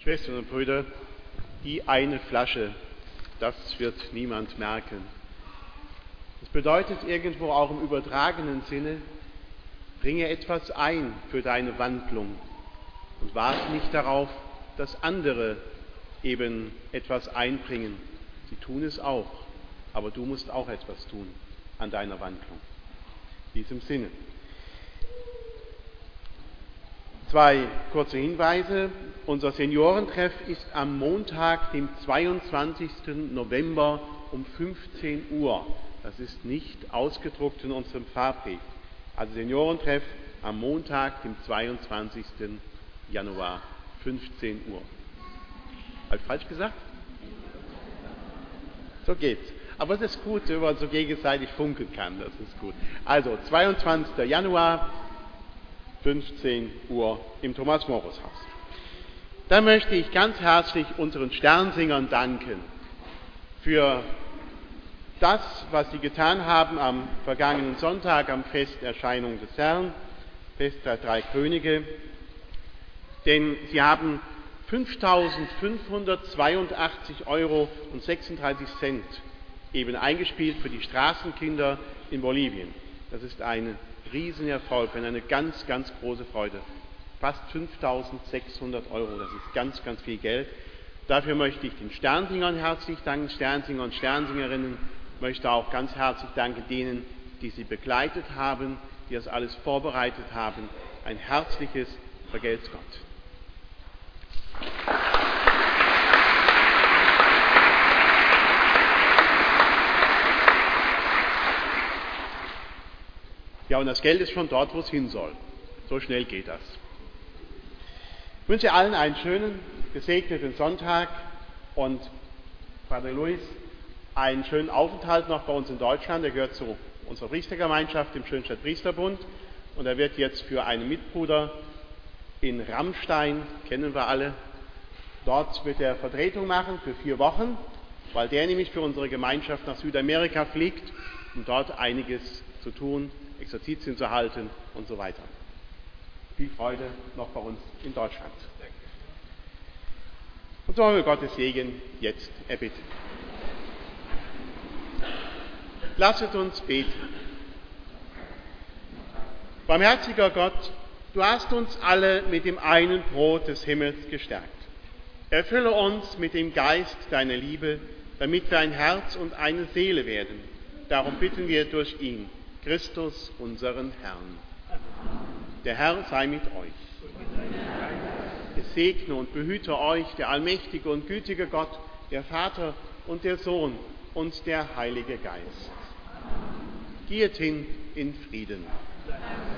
Schwestern und Brüder, die eine Flasche, das wird niemand merken. Das bedeutet irgendwo auch im übertragenen Sinne, bringe etwas ein für deine Wandlung und warte nicht darauf, dass andere eben etwas einbringen. Sie tun es auch, aber du musst auch etwas tun an deiner Wandlung. In diesem Sinne. 2 kurze Hinweise. Unser Seniorentreff ist am Montag, dem 22. November um 15 Uhr. Das ist nicht ausgedruckt in unserem Fahrbrief. Also Seniorentreff am Montag, dem 22. Januar, 15 Uhr. Habe ich falsch gesagt? So geht's. Aber es ist gut, wenn man so gegenseitig funkeln kann. Das ist gut. Also 22. Januar, 15 Uhr im Thomas-Morus-Haus. Dann möchte ich ganz herzlich unseren Sternsingern danken für das, was sie getan haben am vergangenen Sonntag, am Fest Erscheinung des Herrn, Fest der drei Könige. Denn sie haben 5.582,36 € eben eingespielt für die Straßenkinder in Bolivien. Das ist ein Riesenerfolg und eine ganz, ganz große Freude. Fast 5.600 €, das ist ganz, ganz viel Geld. Dafür möchte ich den Sternsingern herzlich danken, Sternsinger und Sternsingerinnen. Ich möchte auch ganz herzlich danken denen, die sie begleitet haben, die das alles vorbereitet haben. Ein herzliches Vergelt's Gott. Ja, und das Geld ist schon dort, wo es hin soll. So schnell geht das. Ich wünsche allen einen schönen, gesegneten Sonntag und Pater Luis einen schönen Aufenthalt noch bei uns in Deutschland. Er gehört zu unserer Priestergemeinschaft im Schönstadt Priesterbund und er wird jetzt für einen Mitbruder in Rammstein, kennen wir alle, dort wird er Vertretung machen für 4 Wochen, weil der nämlich für unsere Gemeinschaft nach Südamerika fliegt, um dort einiges zu tun, Exerzitien zu halten und so weiter. Viel Freude noch bei uns in Deutschland. Und so wollen wir Gottes Segen jetzt erbitten. Lasset uns beten. Barmherziger Gott, du hast uns alle mit dem einen Brot des Himmels gestärkt. Erfülle uns mit dem Geist deiner Liebe, damit wir ein Herz und eine Seele werden. Darum bitten wir durch ihn, Christus, unseren Herrn. Der Herr sei mit euch. Es segne und behüte euch der allmächtige und gütige Gott, der Vater und der Sohn und der Heilige Geist. Geht hin in Frieden.